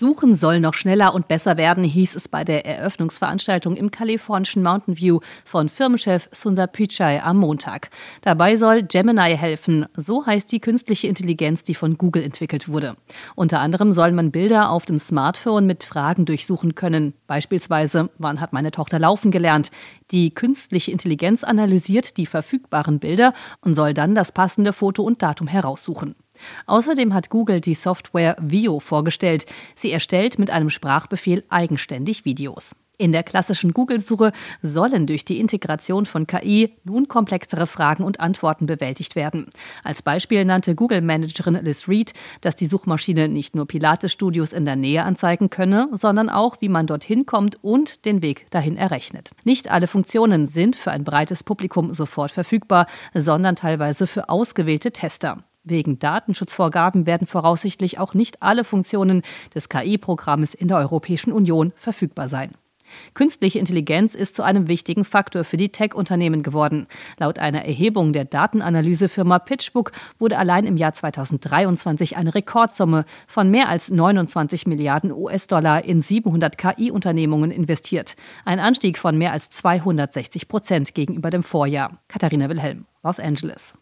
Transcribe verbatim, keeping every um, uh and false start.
Suchen soll noch schneller und besser werden, hieß es bei der Eröffnungsveranstaltung im kalifornischen Mountain View von Firmenchef Sundar Pichai am Montag. Dabei soll Gemini helfen, so heißt die künstliche Intelligenz, die von Google entwickelt wurde. Unter anderem soll man Bilder auf dem Smartphone mit Fragen durchsuchen können. Beispielsweise, wann hat meine Tochter laufen gelernt? Die künstliche Intelligenz analysiert die verfügbaren Bilder und soll dann das passende Foto und Datum heraussuchen. Außerdem hat Google die Software Veo vorgestellt. Sie erstellt mit einem Sprachbefehl eigenständig Videos. In der klassischen Google-Suche sollen durch die Integration von K I nun komplexere Fragen und Antworten bewältigt werden. Als Beispiel nannte Google-Managerin Liz Reed, dass die Suchmaschine nicht nur Pilates-Studios in der Nähe anzeigen könne, sondern auch, wie man dorthin kommt und den Weg dahin errechnet. Nicht alle Funktionen sind für ein breites Publikum sofort verfügbar, sondern teilweise für ausgewählte Tester. Wegen Datenschutzvorgaben werden voraussichtlich auch nicht alle Funktionen des K I-Programmes in der Europäischen Union verfügbar sein. Künstliche Intelligenz ist zu einem wichtigen Faktor für die Tech-Unternehmen geworden. Laut einer Erhebung der Datenanalysefirma PitchBook wurde allein im Jahr zweitausenddreiundzwanzig eine Rekordsumme von mehr als neunundzwanzig Milliarden U S-Dollar in siebenhundert K I-Unternehmungen investiert. Ein Anstieg von mehr als zweihundertsechzig Prozent gegenüber dem Vorjahr. Katharina Wilhelm, Los Angeles.